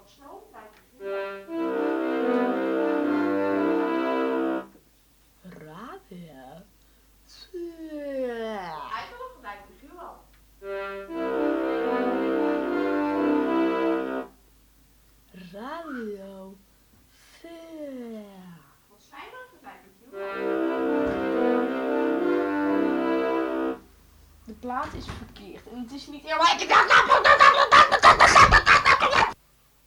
snel blijven. Radio. Eigenlijk gelijk misschien wel. Radio. Wat zijn dat gelijk misschien wel? De plaat is verkeerd en het is niet...